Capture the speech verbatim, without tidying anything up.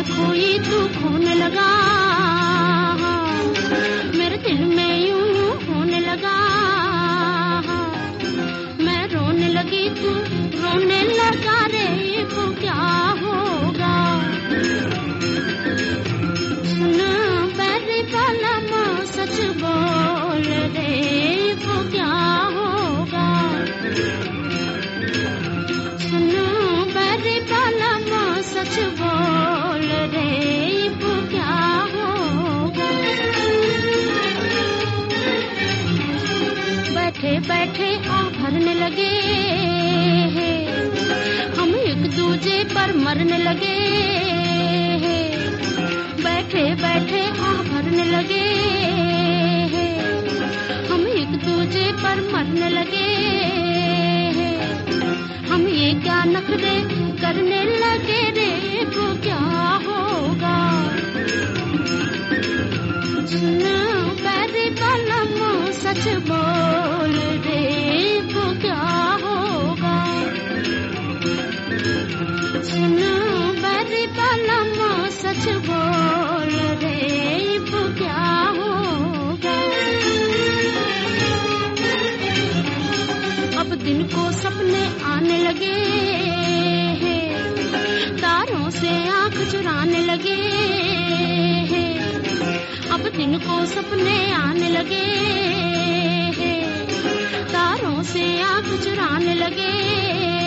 मैं खोई तू खोने लगा, मेरे दिल में यूं होने लगा, मैं रोने लगी तू रोने लगा रे, वो क्या होगा। सुन बैरी वाला माँ सच बोल रे, वो क्या होगा। सुन बैरी वाला माँ सच बोल रे, वो क्या होगा। बैठे बैठे आ भरने लगे, हम एक दूजे पर मरने लगे, बैठे बैठे आ भरने लगे, हम एक दूजे पर मरने लगे, हम ये क्या नखरे करने लगे रे, वो क्या होगा। सुन बैरी वाला माँ सच बोल रे, वो क्या होगा। सुन बैरी वाला माँ सच बोल रे, वो क्या होगा। अब दिन को सपने आने लगे, तारों से आंख चुराने लगे, अब दिन को सपने आने लगे, तारों से आंख चुराने लगे,